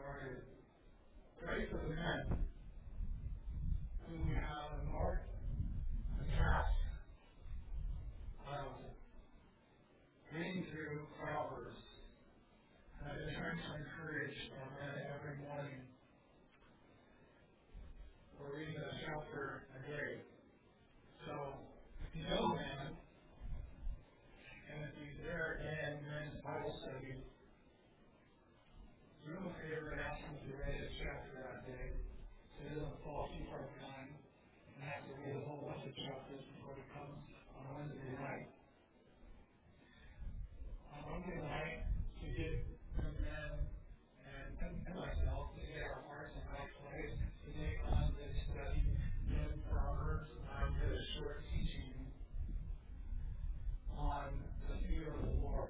started. Pray for the men who have marked the task of reading through Proverbs. And I've been trying to encourage our men every morning. We're reading a chapter a day. So, if you know men, and if you're there in men's Bible study, do them a favor and ask them to read a chapter that day so it doesn't fall too far behind and have to read a whole bunch of chapters before it comes on Wednesday night. On Wednesday night, to get the men and myself to get our hearts in the right place, to take on this study in Proverbs. I did a short teaching on the fear of the Lord.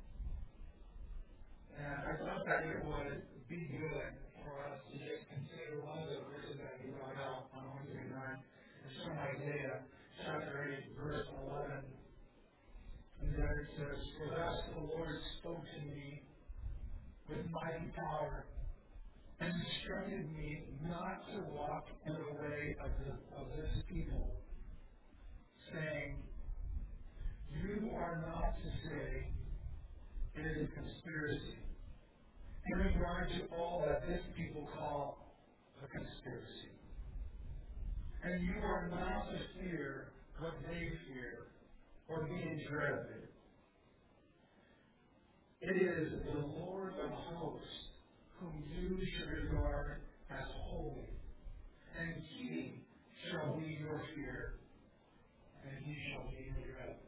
And I thought that it would be good for us to just consider one of the verses that he brought out on Wednesday night. It's from Isaiah chapter 8, verse 11. And there it says, "For thus the Lord spoke to me with mighty power, and instructed me not to walk in the way of this people, saying, you are not to say, it is a conspiracy, in regard to all that this people call a conspiracy. And you are not to fear what they fear, or be in dread of it. It is the Lord of hosts whom you should regard as holy, and he shall be your fear, and he shall be your dread."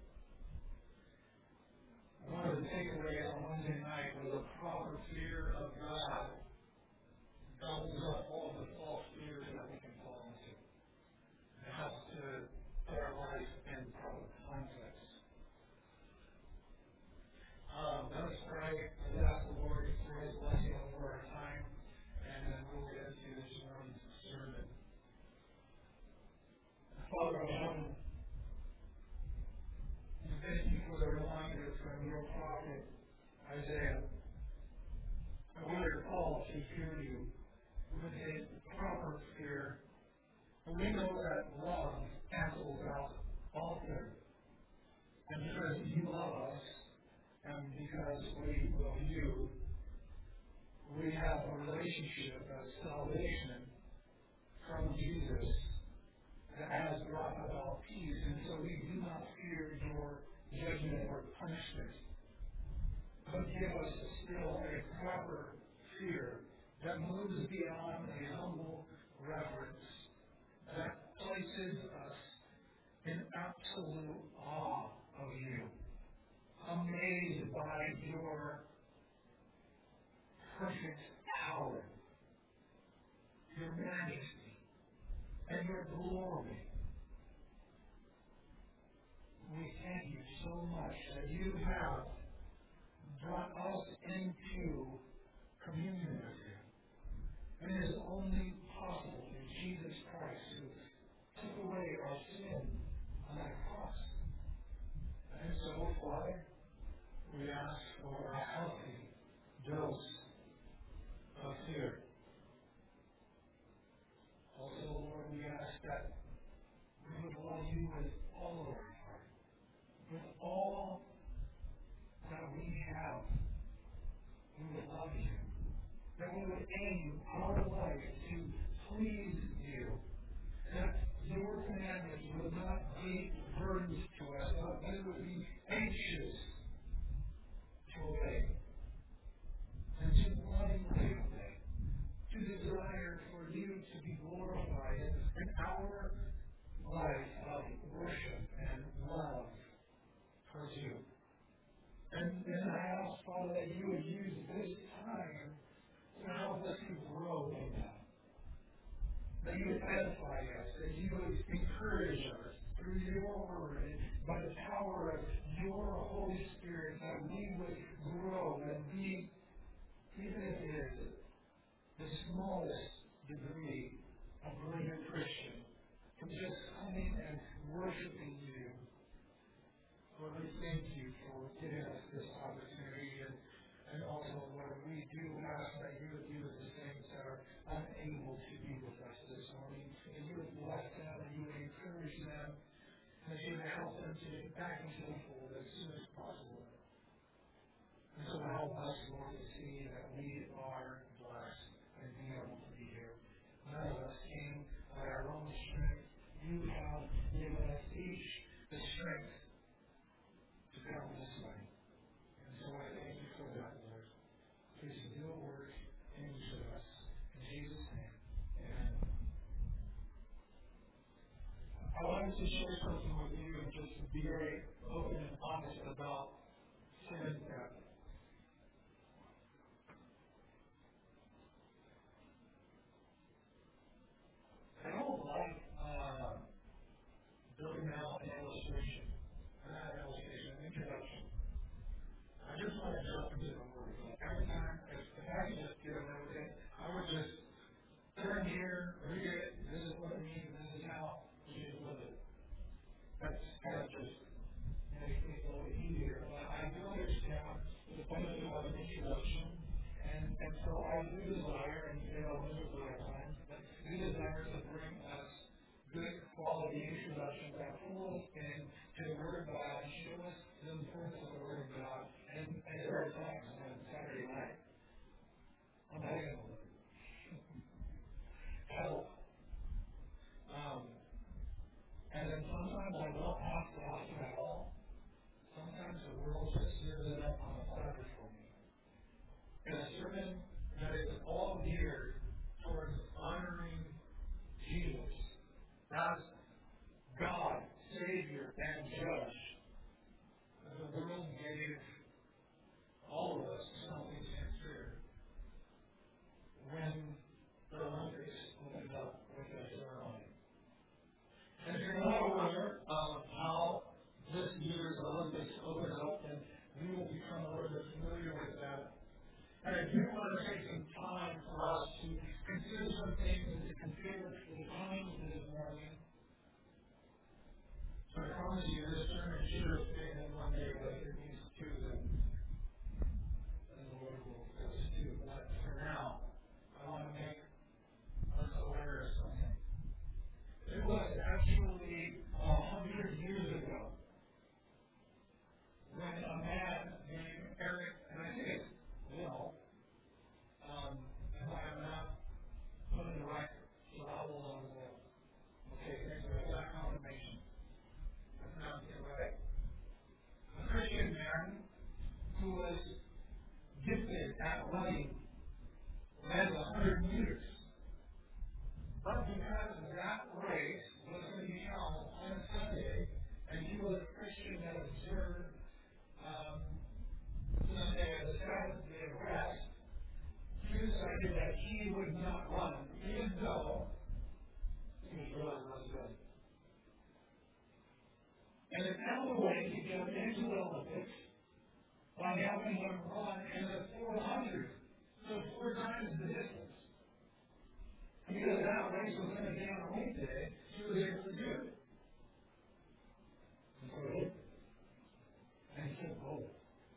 One of the takeaways on Wednesday night was a proper fear of God doubles up all the false fears that we can fall into. It helps to put our life in proper context. Let us pray. Let's ask the Lord for his blessing over our time, and then we'll get into this morning's sermon. Father of heaven, we thank you for the reminder from your prophet Isaiah. And we are called to fear you with a proper fear. And we know that love cancels out all fear. And because you love us, and because we love you, we have a relationship of salvation from Jesus that has brought about peace. And so we do not fear your judgment or punishment, but give us still a proper fear that moves beyond a humble reverence, that places us in absolute awe of you, amazed by your perfect power, your majesty, and your glory. We thank you so much that you have brought us into communion with you. And it is only possible through Jesus Christ, who took away our sin on that cross. And so, Father, we ask for a healthy dose of fear. Also, Lord, we ask that we would love you with all of our heart, with all that we have. We would love you. That we would aim our life to please you. That your commandments would not be burdens to us, but we would be anxious to obey. And to lovingly obey. To desire for you to be glorified in our life of worship and love towards you. And I ask, Father, that you would use this time to help us to grow in that. That you would edify us, that you would encourage us through your word and by the power of your Holy Spirit, that we would grow and be, even if it is the smallest degree of being a Christian, from just coming and worshiping you. Lord, we thank you for giving us this opportunity, and also, Lord, we do ask that you would do the same that you would help them to get back into the fold as soon as possible. And so help us, Lord, to see that we are blessed and be able to be here. None of us came by our own strength. You have given us each the strength to come this way. And so I thank you for that, Lord. Please do a work in each of us. In Jesus' name, amen. I wanted to share something with you and just be very open and honest about sin and death. I don't like building out an illustration. Not an illustration, an introduction. I just want to jump into the word. Like every time, if I could just get away with it, I would just turn here, read it, this is what it means, this is how we should live it. That's kind of just makes things a little easier. But I do understand the benefit of an introduction, and so I do desire, and fail miserably at times, but do desire to bring us good quality introductions that pull us into the Word of God and show us the importance of the Word of God. And there are times on Saturday night, I'm not going to help. And then sometimes I don't have to ask it at all. Sometimes the world just serves it up on a platter for me. And a sermon that is all geared towards honoring Jesus as God, Savior, and Judge. The world gave all of us something sincere when the Olympics opened up with a ceremony. And if you're not aware of how this year's Olympics opened up, then we will become a little bit familiar with that. And I do want to take some time for us to consider some things and to consider the times this morning. So I promise you this sermon should have been in one day, but it needs two, then the Lord will bless us too. But for now, I want to make us aware of something. It was actually 100 years ago when a man named Eric, and I think it's Will, if I am not putting the right syllable on the wall. Okay, thanks for that confirmation. That's not right. A Christian man who was gifted at running ran 100 meters. But because that race was going to be held on a Sunday, and he was a Christian that observed Sunday as a Sabbath day of rest, he decided that he would not run, even though he was really, really good. And it found a way to get into the Olympics by having him run in the 400, so 4 times the distance. Because that race was going to be on a weekday, he was able to do it. And so he did. And he took gold.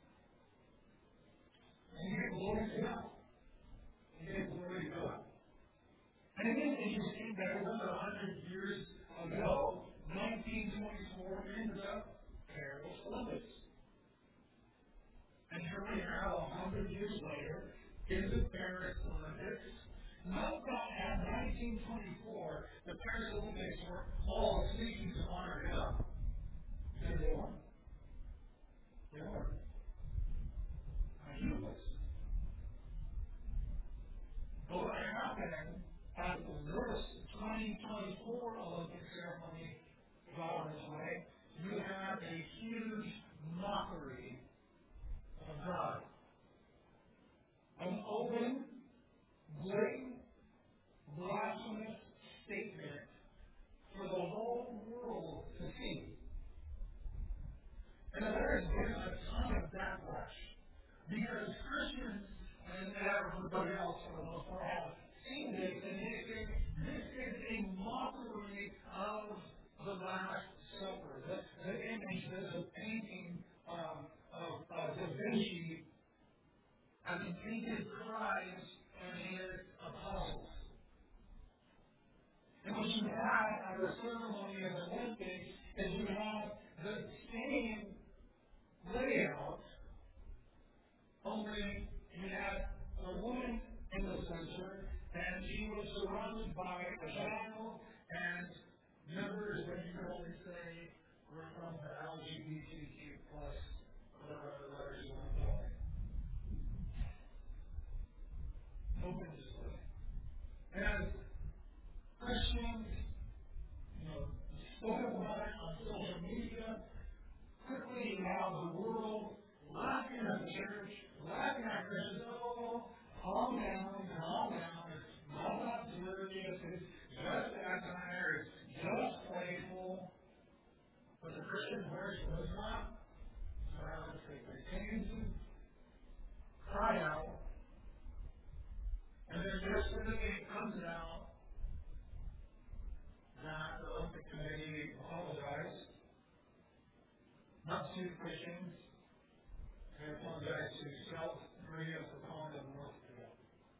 And he gave glory to God. He gave glory to God. And it is interesting that over 100 years ago, 1924 ended up Paris Olympics. And here we are 100 years later in the Paris Olympics. Note that at 1924, the Paris Olympics were all seeking to honor God. And they weren't. They weren't. But what happened at the newest 2024 Olympic ceremony got on its way, you had a huge mockery of God. An open, blatant, blasphemous statement for the whole world to see. And there has been a ton of backlash because Christians and everybody else for the most part have seen this and they think this is a mockery of the Last Supper. The image, the painting of Da Vinci we're from the LGBTQ plus whatever other letters you want to call it. Open display. And as Christians, spoke about it on social media, quickly you have the world laughing at the church, laughing at Christians. Oh, calm down. It's not that serious. It's just satire. It's just playful. But the Christian version was not. So they continue to cry out. And then yesterday it comes out that the Olympic Committee apologized, not to Christians, they apologized to South Korea for calling them North Korea.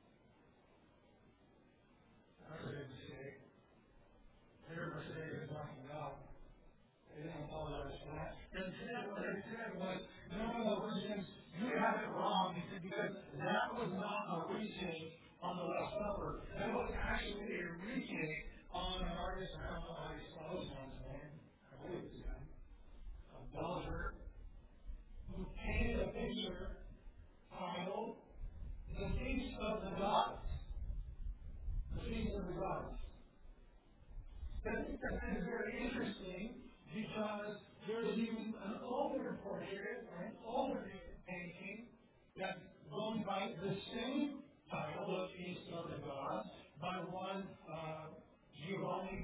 That's a big mistake. Their mistake is talking about. They didn't apologize for that. Instead, what they said was, no, Christians, you have it wrong. He said, because that was not a retake on the Last Supper. That was actually a retake on an artist, I don't know how you spell his name, I believe it's him, Belger, who painted a picture titled The Feast of the Gods. The Feast of the Gods. I think that is very interesting because there's even an older portrait or an older painting that's going by the same title, The Feast of the Gods, by one Giovanni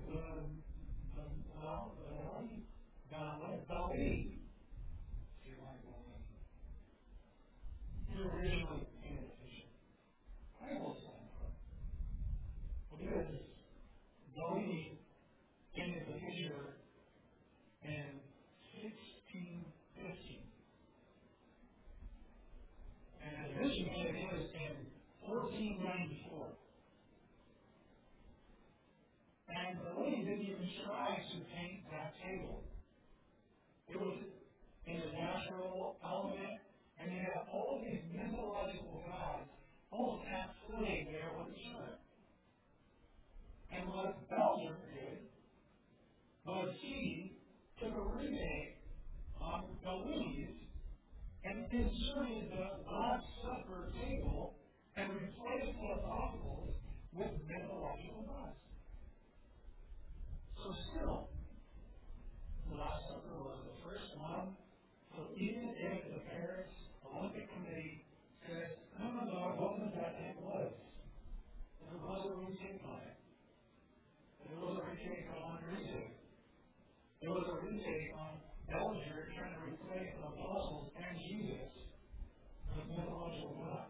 Bellini. He originally painted a picture. I will say because Bellini painted the picture in 1615. And as mentioned, it was in 1494. And Bellini didn't even try to paint that table. It was in a natural element, and you have all these mythological gods all at play there with each other. And what Belger did was he took a remake on Bellini's and inserted the Last Supper table and replaced the apostles with mythological gods. So still, the Last Supper was the first one. So even if the Paris Olympic Committee said, no, it wasn't that it was. There was a retake on it. There was a retake on retake. There was a retake on Belger trying to replace the apostles and Jesus with mythological gods.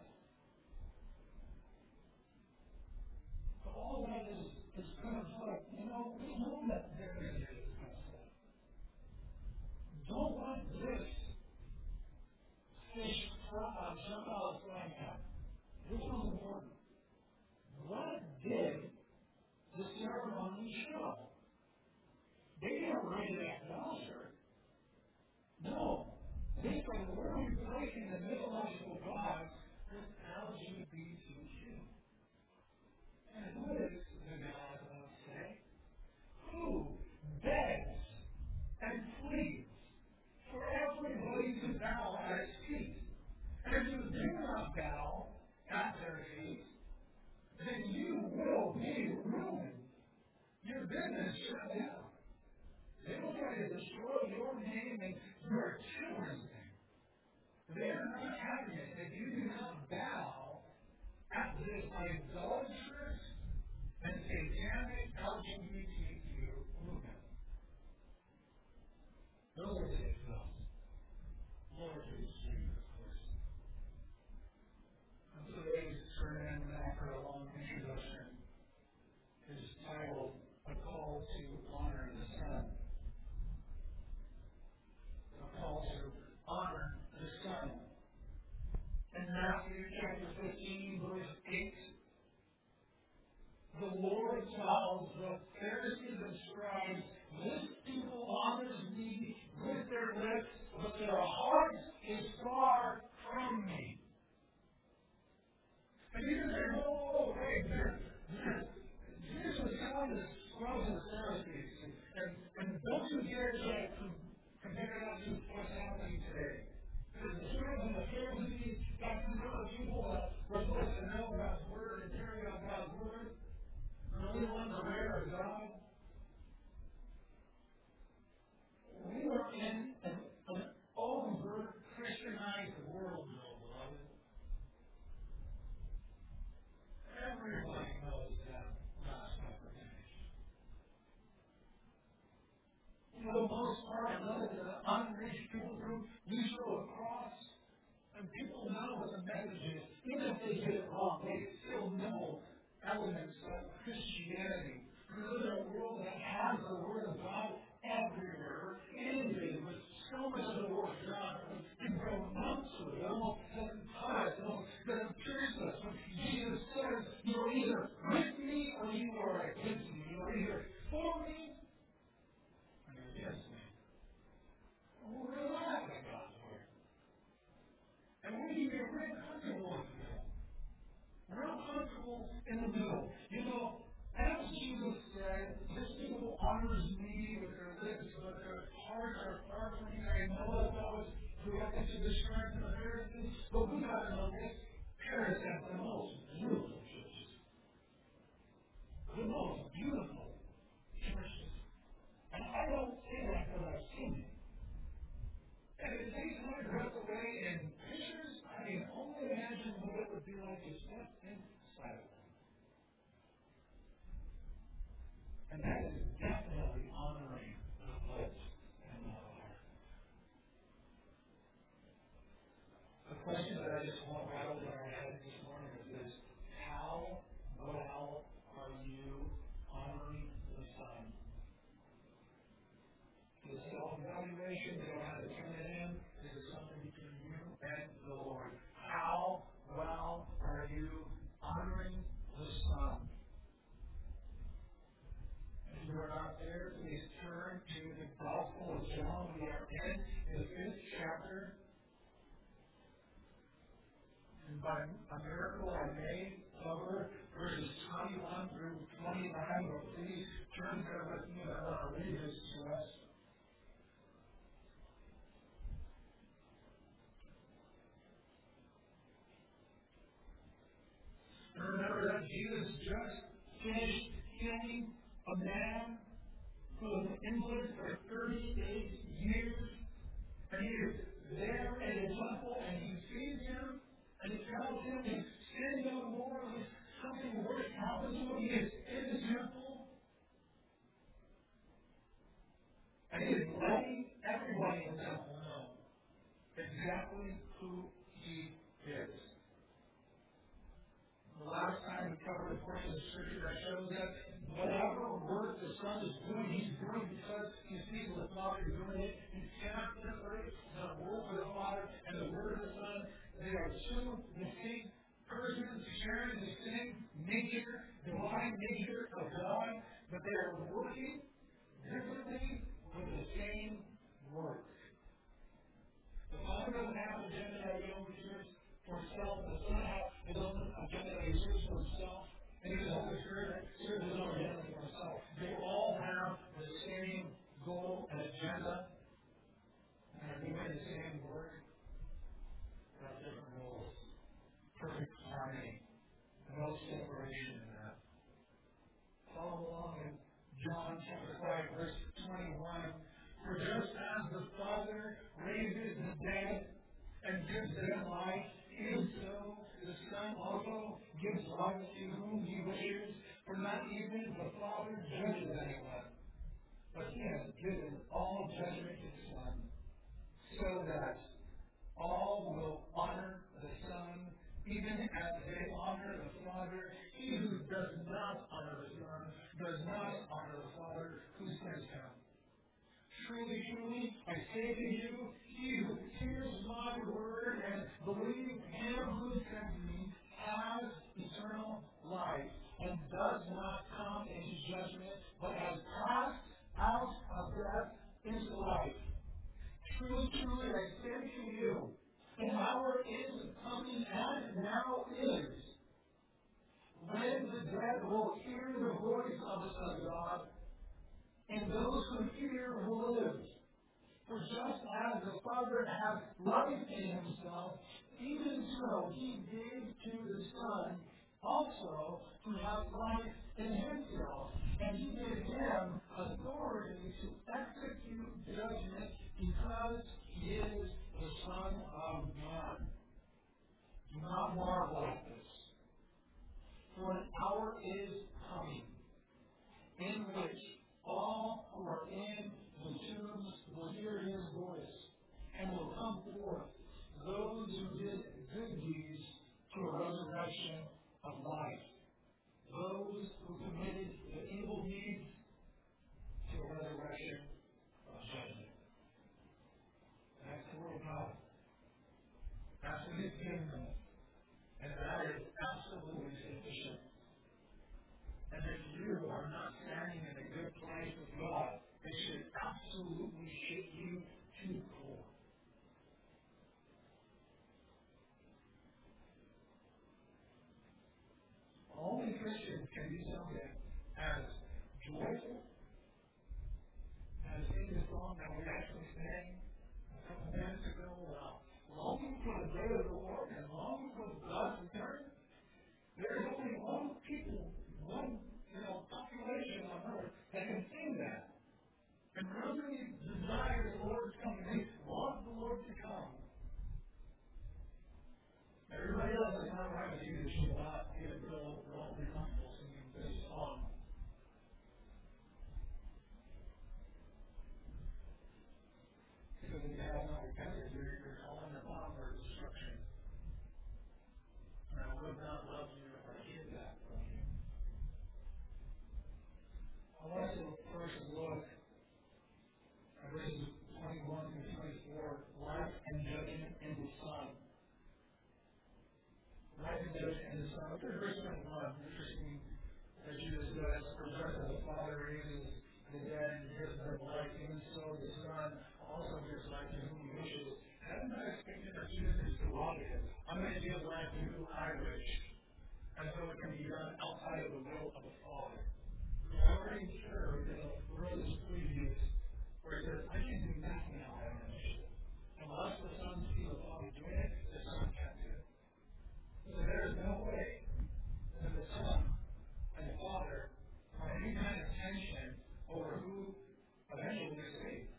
So all that is kind of like, we know that there is this kind of stuff. Don't let this fish jump out of the frying pan. This one's important. What did the ceremony show? They didn't write it at Belger. No. They said, we're replacing the mythological gods with LGBTQ. And who is the God of say? Who begs and pleads for everybody to bow at his feet? And if you do not bow at their feet, then you will be ruined. Your business shut down. They will try to destroy your name and your children's name. They are not having it if you do not bow at this idolatrous and satanic LGBTQ movement. Those are the examples. Lord Jesus, of course. And today's sermon, after a long introduction, is titled A Call to Honor the Son. A call to honor the Son. In Matthew chapter 15, verse 8, the Lord tells the Pharisees and scribes, this people honors me with their lips, but their heart is And people know what the message is. Even if they get it wrong, they still know elements of Christianity. We live in a world that has the Word of God everywhere, inundated with so much of the Word of God. We grow numb to it. It almost doesn't cut us. It almost doesn't pierce us. When Jesus says, you are either with me or you are against me. You are either for me or you're against me. And we're relaxed at God's Word. And we can get real comfortable in the middle. Real comfortable in the middle. You know, as Jesus said, this people honors me with their lips, but their hearts are far from me. I know that was directed to the scribes and the Pharisees, but we got to know this. Paris has the most beautiful churches. The most beautiful churches. And I don't say that because I've seen it. And it takes my breath away in pictures. I can only imagine what it would be like to step inside of them. And that is definitely honoring the lips and the heart. The question that I just want right over our head this morning is this: how well are you honoring the Son? The self-evaluation, you don't have to turn it in. This is something between you and the Lord. How well are you honoring the Son? If you are not there, please turn to the Gospel of John. We are in the 5th chapter. And by a miracle I may cover verses 21 through 29, but please turn there with me and I want to read this to us. Remember that Jesus just finished healing a man who was an invalid for 38 years. And he is there in the temple and he sees him and he tells him to sin no more. Something worse happens to him. He is in the temple. And he is letting everybody in the temple know exactly who he is. The last time we covered a portion of Scripture that shows that whatever work the Son is doing, he's doing because he sees the Father doing it. He cannot separate the work of the Father and the word of the Son. They are two distinct persons sharing the same nature, divine nature of God, but they are working differently with the same work. The Father doesn't have an agenda that he only serves for himself. The Son has his own agenda that he serves for himself. And even the Holy Spirit serves his own agenda for himself. They all have the same goal and agenda. And are doing the same work. But have different goals. Perfect harmony. No separation in that. Follow along in John chapter 5, verse 21. For just as the Father raises the dead and gives them life, even so the Son also gives life to whom he wishes. For not even the Father judges anyone, but he has given all judgment to the Son, so that all will honor the Son, even as they honor the Father. He who does not honor the Son does not honor the Father who sent him. Truly, truly, I say to you, he who hears my word and believes him who sent me has eternal life and does not come into judgment, but has passed out of death into life. Truly, truly, I say to you, an hour is coming and now is, when the dead will hear the voice of the Son of God, and those who hear will live. For just as the Father has life in himself, even so he gave to the Son also to have life in himself. And he gave him authority to execute judgment because he is the Son of Man. Do not marvel at this. For an hour is coming in which all who are in the tombs will hear his voice and will come forth. Those who did kingdom. And that is absolutely sufficient. And if you are not standing in a good place with God, it should absolutely shake you to the core. Only Christians can be something as joyful as in the song that we actually sang a couple minutes ago about longing for the day of the Lord and longing for God's return. There is only one people, one population on earth that can sing that. And really desire the Lord's coming. They want the Lord to come. Everybody else is not right with you. Should not feel comfortable singing this song. Because if you have not repented, you're calling upon for destruction. And I would not love you if I did that from you. I want to first look at verses 21 through 24, life and judgment in the Son. Life and judgment in the Son. Look at verse 21. Interesting that Jesus says, "For just as the Father raises the dead and gives them life, even so the Son also gives life to whom he wishes." That's not expected that Jesus is prerogative. I'm going to give life to who I wish. And so it can be done outside of the will of the Father. We already heard in the verses previous where it says, "I can do nothing on my own initiative. Unless the Son sees the Father doing it, the Son can't do it." So there is no way that the Son and the Father have any kind of tension over who eventually is saved.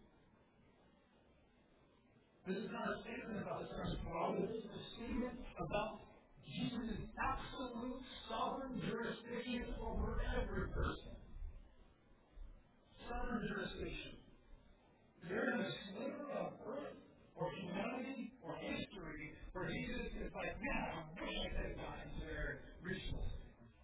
This is not a statement about the Son's prerogative. This is a statement about Jesus' absolute sovereign jurisdiction over every person. Sovereign jurisdiction. There is a sliver of earth or humanity or history where Jesus is like, "Man, I wish I could have gotten to there and reached this."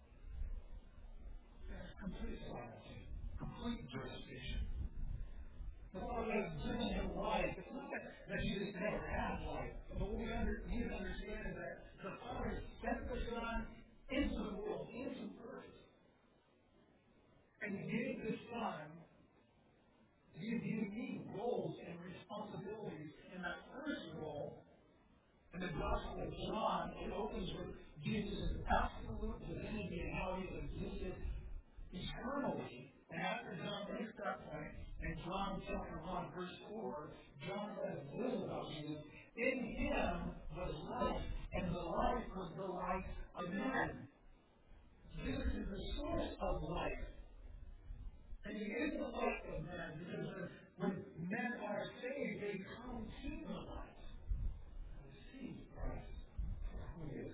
There's complete sovereignty, complete jurisdiction. The Father has given him life. It's not that Jesus never had life, but what we need to understand is that the Father sent the Son into the world, into earth, and gave the Son these unique roles and responsibilities. In that first role, in the Gospel of John, it opens with Jesus' absolute divinity and how he has existed eternally. And after John makes that point, in John chapter 1, verse 4, John says this about Jesus: "In him was life, and the life was the light of men." Jesus is the source of life. And he is the light of men, because when men are saved, they come to the light. They see Christ for who he is.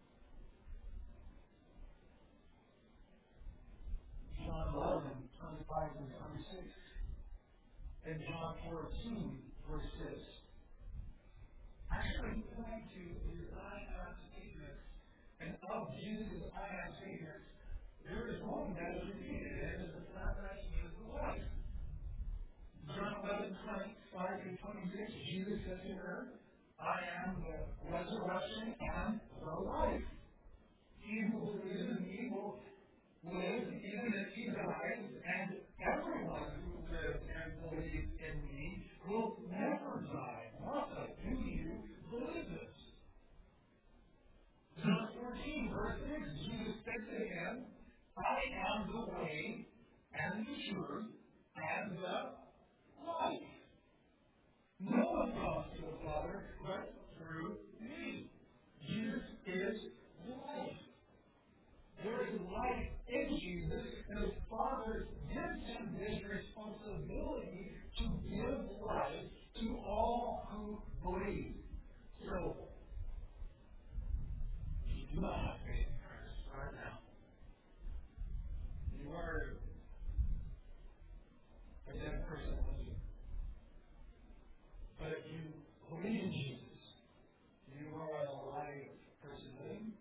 John 11, 25 and 26. And John 14, verse 6. Actually point to his I am statements, and of Jesus' I am statements, there is one that is repeated, and it is the fact that he is the life. John 11, 25 and 26, Jesus says to her, "I am the resurrection and the life. He who believes in me will live even if he dies, and everyone who lives and believes in me will never die." Martha, do you believe this? John 14, verse 6, Jesus said to him, "I am the way and the truth and the life. No one comes to the Father but through me." Jesus is life. There is life in Jesus, and the Father gives him this responsibility to give life to all who believe. So, if you do not have faith in Christ right now, you are a dead person with you. But if you believe in Jesus, you are a alive person living.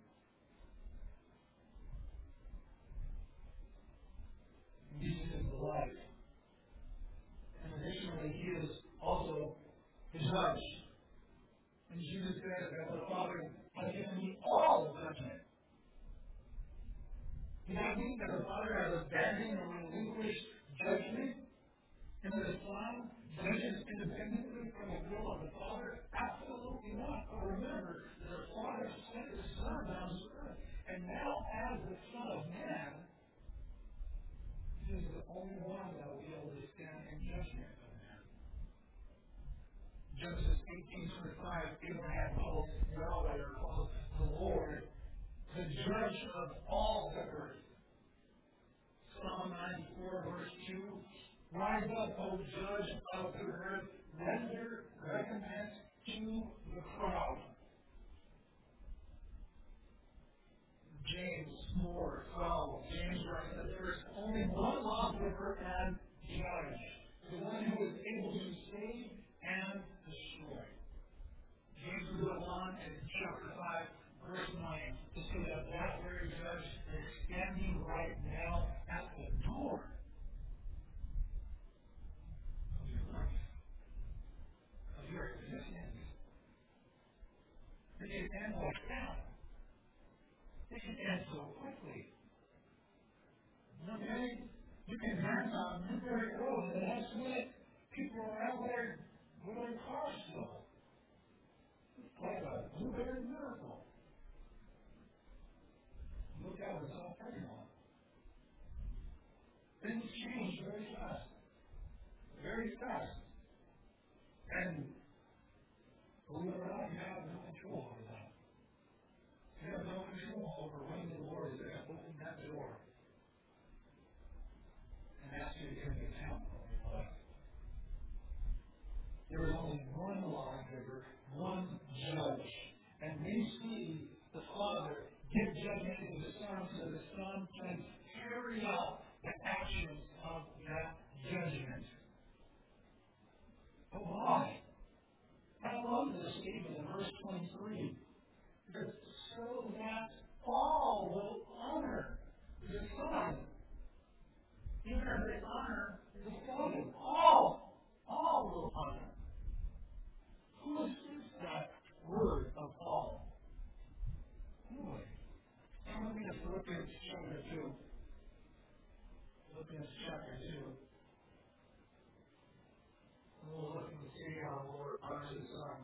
Jesus is the life. And additionally, he is also the judge. And Jesus said that the Father has given me all judgment. Does that mean that the Father has abandoned or relinquished judgment? And that the Son judges independently from the will of the Father? Absolutely not. But remember, the Father sent His Son down to earth. And now, as the Son of Man, He is the only one that will be able to stand in judgment of man. Genesis 18:25, Abraham calls Yahweh, or calls the Lord, the judge of all the earth. Psalm 94, verse 2, rise up, O judge of the earth, render recompense to the proud. James 4:12, James writes that there is only one lawgiver and judge, the one who is able to save and destroy. James goes on in chapter 5, verse 9, to say that that very judge is standing right now at the door of your life, of your existence. It can end like that. It can end so quickly. One day, you can hang on Newberry Road, and the next minute, people are out there with their cars still. It's like a Newberry miracle. Look out, it's all pregnant. Things change very fast. Very fast. And believe it or not, you have no control over that. You have no control over when the Lord is going to open that door and ask you to give an account of your life. There is only one lawgiver, one judge. And we see the Father give judgment to the Son so the Son can carry out the actions of that judgment. But why? I love this statement in verse 23. Because so that all will honor the Son, even as they honor the Father. All will honor. Who is that word of all? Who is? Turn with me to Philippians chapter 2. Philippians chapter 2. We'll look and see how the Lord honors His Son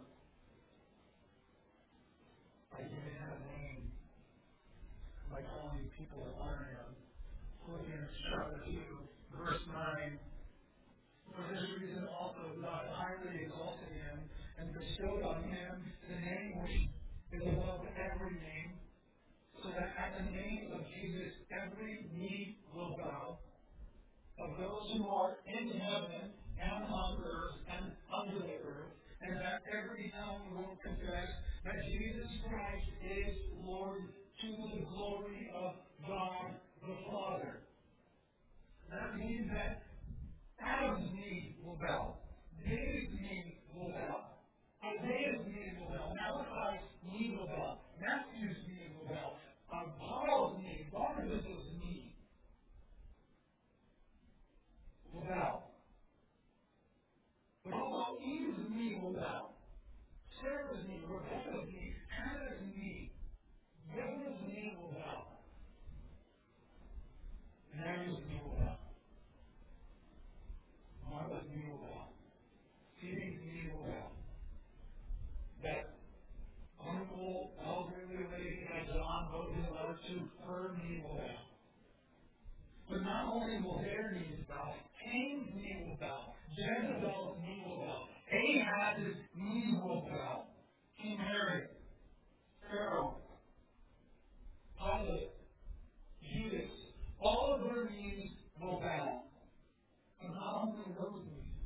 by giving Him a name, by calling people to honor Him. Philippians chapter 2, verse 9. For this reason also God highly exalted Him and bestowed on Him the name which is above every name, so that at the name of Jesus every knee will bow, of those who are in heaven and on earth and under the earth, and that every tongue will confess that Jesus Christ is Lord, to the glory of God the Father. That means that Adam's knee will bow, David's knee will bow, Isaiah's knee will bow, Malachi's knee will bow, Matthew's knee will bow, Paul's knee, Barnabas' knee will bow. But all Eve's knee will bow, Sarah's knee, Rebecca's knee, Hannah's knee, Deborah's knee will bow, Mary's knee will bow, Martha's knee will bow, Phoebe's knee will bow. That uncle, elderly lady that John wrote his letter to, her knee will bow. But not only will their knees bow, Cain's knee will bow, Jezebel's knee will bow, Ahab's knee will bow, King Herod, Pharaoh, Pilate, Judas, all of their knees will bow. And not only those knees,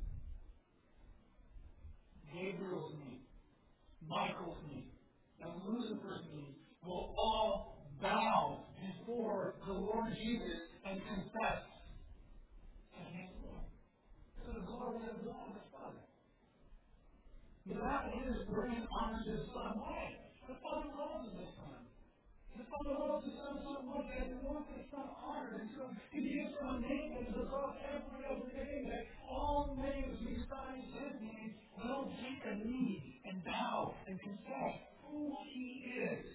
Gabriel's knee, Michael's knee, and Lucifer's knee will all bow before the Lord Jesus and confess that He is Lord, to the glory of God the Father. That is bringing honor to His Son. Why? The Father loves His Son. The Father loves His Son so much that He wants His Son honored. And so He gives Him a name that is above every other name, that all names besides His name will take a knee and bow and confess who He is.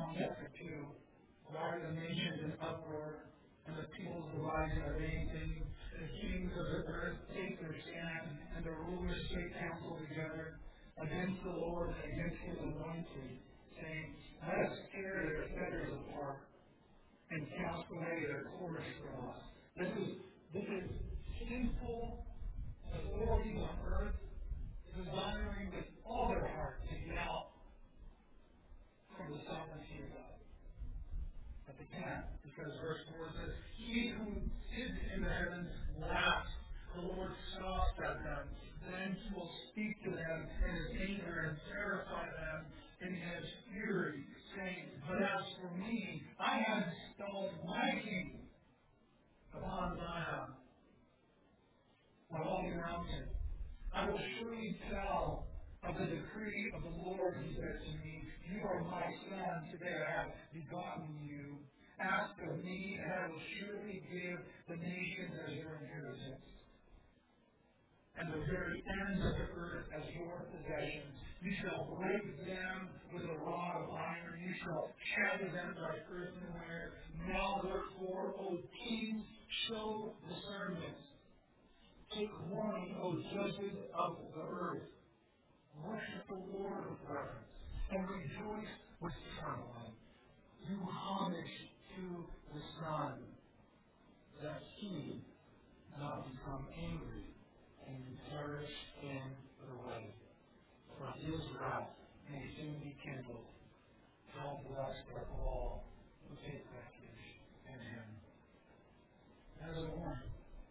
Psalm chapter 2. Why are the nations in uproar and the peoples divided against things? The kings of the earth take their stand, and the rulers take counsel together against the Lord and against his anointed, saying, let us tear their fetters apart and cast away their cords from us. This is sinful authorities on earth desiring with all their heart to get out from the sovereignty of God. But they can't, because verse 4 says, he who sits in the heavens laughs. The Lord scoffs at them. Then he will speak to them in his anger and terrify them in his fury, saying, but as for me, I have installed my king upon Zion, my holy mountain. I will surely tell of the decree of the Lord, he said to me, you are my son, today I have begotten you. Ask of me, and I will surely give the nations as your inheritance, and the very ends of the earth as your possession. You shall break them with a rod of iron. You shall shatter them like earthenware. Now therefore, O kings, show discernment. Take warning, O judges of the earth. Worship the Lord of reverence, and rejoice with trembling. Do homage to the Son, that he not become angry and you perish in the way. For his wrath may soon be kindled. How blessed are all who take refuge in him. That is a warning.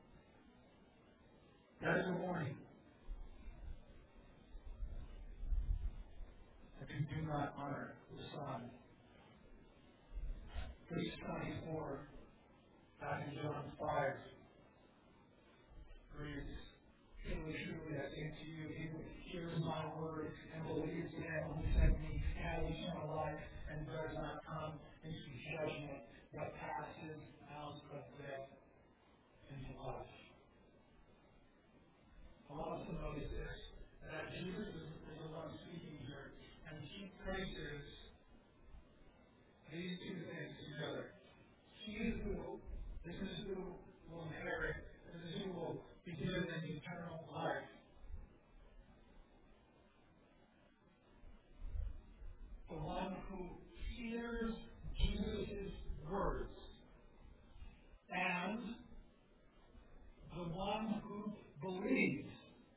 That is a warning. If you do not honor the Son. Verse 24, back in John 5, reads, truly, truly, I say to you, he who hears my word and believes in him who sent me has eternal life and does not come into judgment, but passes out of death into life. I want us to notice this, that Jesus is the one speaking here, and he places these two things together. This is who will inherit, this is who will be given eternal life. The one who hears Jesus' words, and the one who believes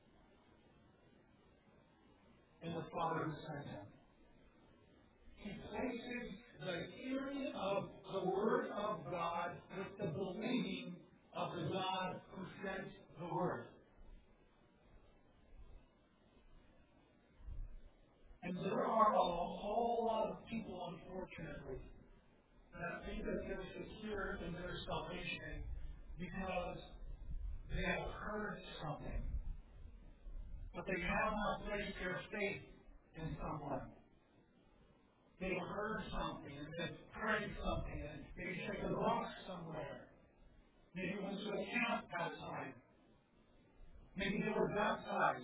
in the Father who sent him. He places the hearing of the Word of God with the believing of the God who sent the Word. And there are a whole lot of people, unfortunately, that think that they're secure in their salvation because they have heard something. But they have not placed their faith in someone. They heard something, and they prayed something, and maybe checked a box somewhere. Maybe went to a camp that time. Maybe they were baptized.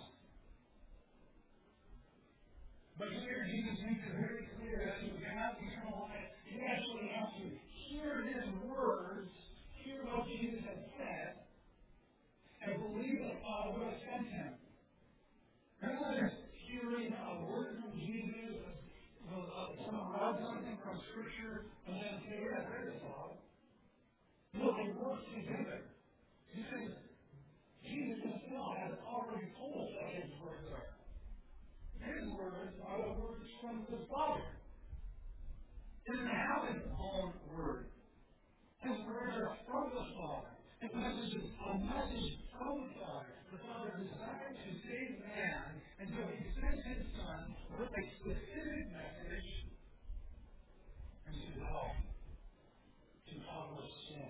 But here Jesus makes it very clear that you have eternal life. You actually have to hear his words, hear what Jesus has said, and believe that God will send him. That's not just hearing a word from Jesus, someone read something from Scripture, and then say, yeah, I read it all. No, they work together. Because Jesus himself has already told us what his words are. His words are the words from the Father. He doesn't have his own word. His words are from the Father. His message is a message from the Father. The Father desired to save man, and so he sent his Son with a specific message and to help to cover sin.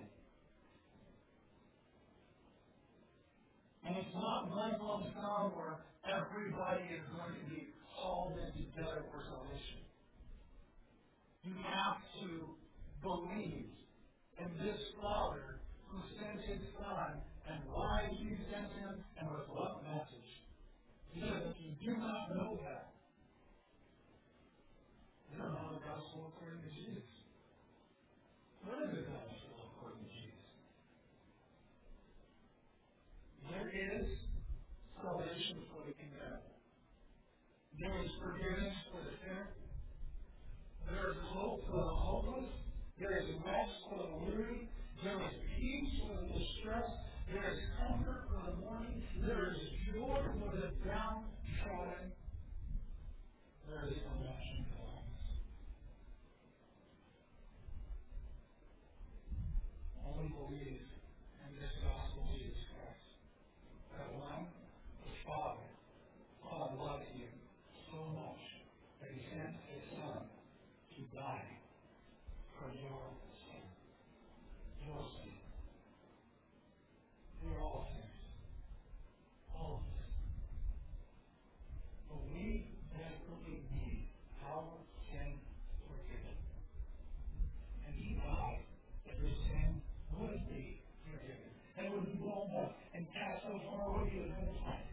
And it's not one lump sum where everybody is going to be hauled in together for salvation. You have to believe in this Father who sent his Son and why he sent him and with what message. Because if you do not know that, you don't know the gospel according to Jesus. There is forgiveness for the sinner. There is hope for the hopeless. There is rest for the weary. There is peace for the distressed. There is comfort for the mourning. There is joy for the downtrodden. There is compassion for the homeless. Only believe in this gospel of Jesus Christ. That one, the Father, God loves you so much that He sent His Son to die for your sin. Your sin. We're all sinners. All of us. But we desperately need our sin forgiven. And He died that your sin would be forgiven. And would be rolled up and cast so far away to the finish line.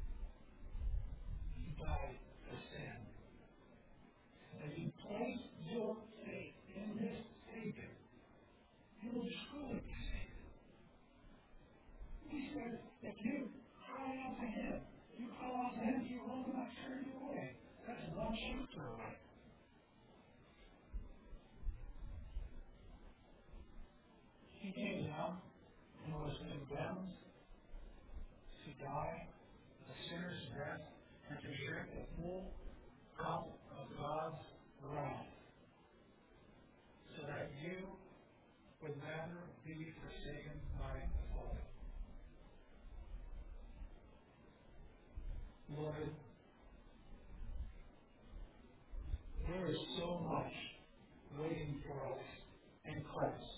He died for sin. As you place your faith in this Savior, you will truly be saved. He says, if you cry out to Him, you call out to Him, He will not turn you away. That's one chapter away. He came down and was condemned to die a sinner's death and to drink the full cup of God's wrath, so that you would never be forsaken by the Father. Lord, there is so much waiting for us in Christ.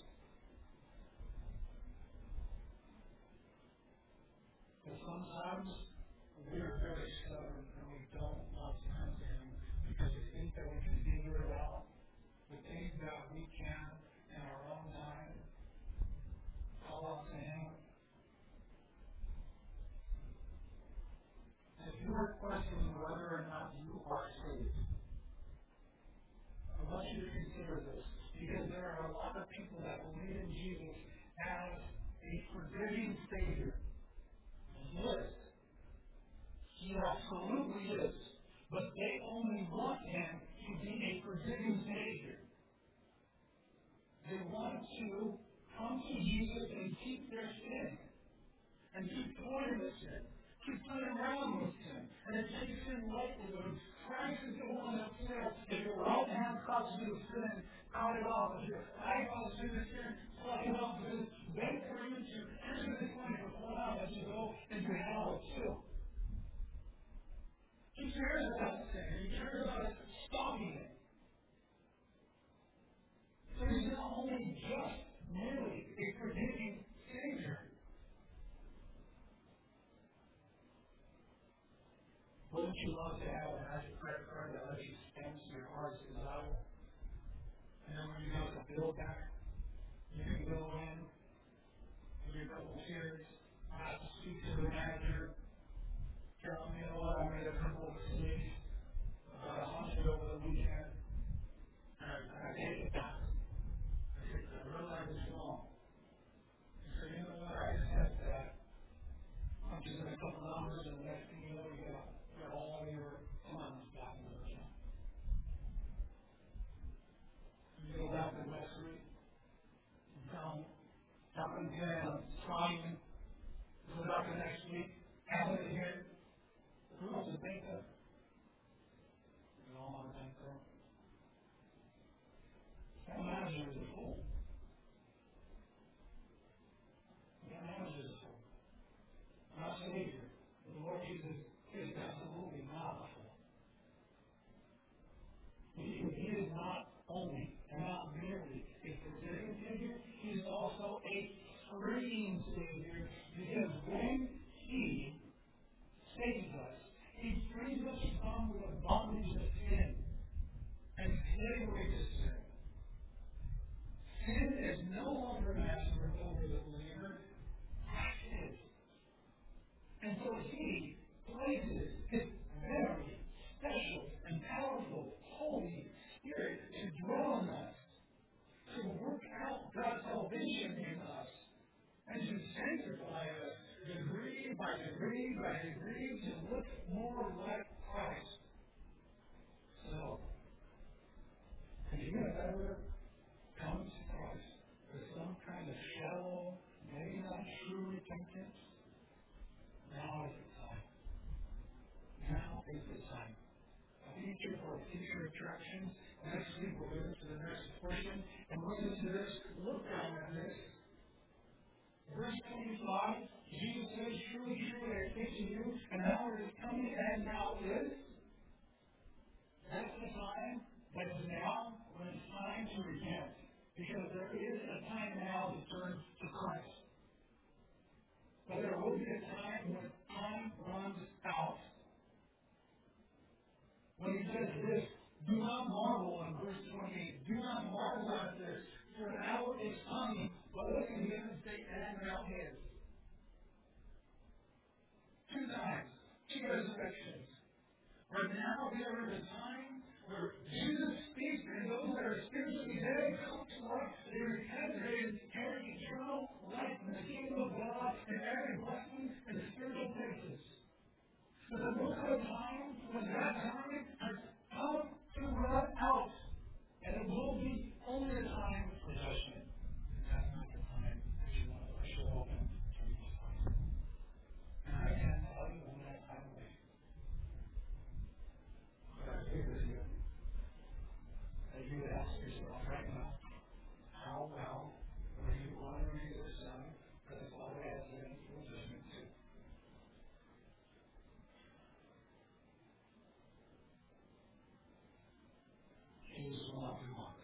But sometimes we are very stubborn and we don't want to come to Him because we think that we can figure it out. We think that we can, in our own time, call out to Him. If you are questioning whether or not you are saved, I want you to consider this, because there are a lot of people that believe in Jesus as a forgiving Savior. Yes, He absolutely is. But they only want Him to be a forgiving Savior. They want to come to Jesus and keep their sin. And keep toying with sin. Keep playing around with sin. And it takes sin lightly. But Christ is the one that says, if your right hand causes you to sin, cut it off. If your eye causes you to sin, pluck it off. Because it's better for you to enter this life of God than to go into hell too. He cares about sin. He cares about stopping it. So He's not only just merely a forgiving Savior. Wouldn't you love to have a magic credit card that lets you spend to your heart's desire? And then when you get the bill back, you can go in, give a couple tears, ask to speak to the manager, tell them, you know what, I made a couple of mistakes. I got $100 over the weekend, and I take it back. I realize it's wrong. And so, you know what, I accept that. I'm just in a couple numbers, and the next thing you know, you got all your funds back in the account. You go back the next week, you come again, I'm trying. You go back the next week, have it again. Who else is bankrupt? You all want to bankrupt? That manager is a fool. That manager is a fool. Our Savior, the Lord Jesus, is absolutely not a fool. He is not only and not merely a forgiving Savior, He is also a freeing Savior, because when He saves us, He frees us from the bondage of sin and slavery to sin. Sin is no longer master over the believer. Christ is. And so He places His very special and powerful Holy Spirit to dwell in us, to work out God's salvation in us, and to sanctify us degree by degree by degree to look more like Christ. is the time. A feature for future attractions. Next week we'll go into the next portion and listen to this. Look down at this. Verse 25, Jesus says, truly, truly, I say to you, an hour is coming and now is. That's the time that is now when it's time to repent. Because there is a time now to turn to Christ. But there will be a time when time runs out. When he says this, do not marvel in verse 28. Do not marvel at this, for an hour is coming, but look at the end state and now is. 2 times, 2 resurrections. Right now we are in a time where Jesus speaks and those that are spiritually dead come to life. They repent, they inherit eternal life in the kingdom of God and every blessing in the spiritual places. But there will come a time when that time has come to run out. And it will be only a time for judgment. And that's not the time that you want to show open to Jesus Christ. And I can't tell you when that time will be. But I agree with you. That you would ask yourself right now, how well are you honoring the Son that the Father has given you judgment to? Jesus will not be mocked.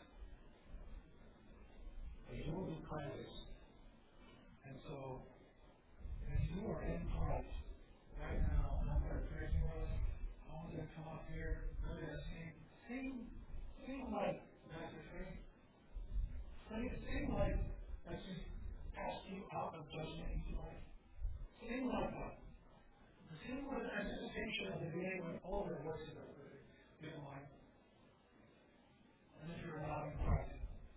But you will be praised. And so, if you are in Christ right now, and I'm going to pray for us, I want you to come up here, we're going to sing like Pastor Trey. Sing like that just cast you out of judgment into life. Sing like that. Sing with anticipation of the day when all the works of it will be in life. And if you're not in Christ,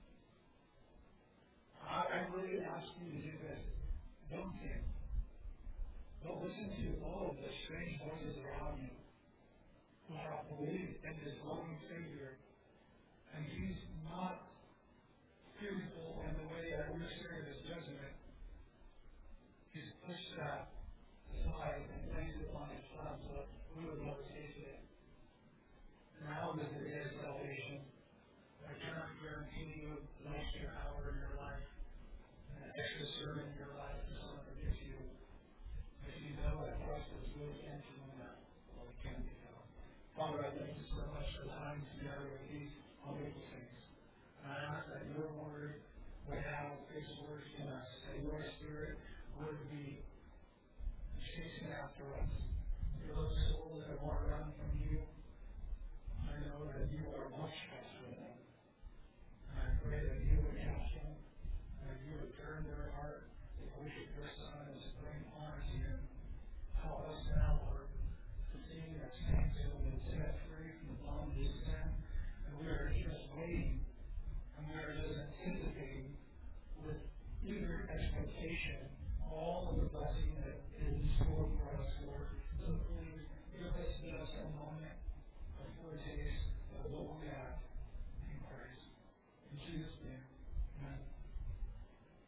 I really ask you to do this. Don't sing. Don't listen to all of the strange voices around you who have believed in this loving Savior. And he's not fearful in the way that we're scared of his judgment. He's pushed that aside and placed it on his Son so that we would never taste it. Now is the day of salvation. I cannot guarantee you an extra hour in your life, an extra sermon in your life, or someone forgets you. If you know that Christ is really entering that, well, it can be found. Father, I thank you so much for the time together with these wonderful things. And I ask that your word would have its work in us, that your Spirit would be chasing after us.